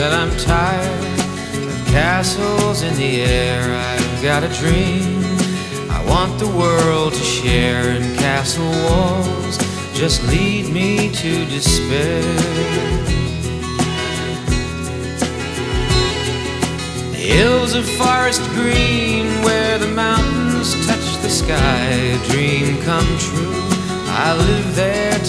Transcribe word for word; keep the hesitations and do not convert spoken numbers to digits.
Well, I'm tired of castles in the air. I've got a dream I want the world to share, and castle walls just lead me to despair. The hills of forest green where the mountains touch the sky, a dream come true. I live there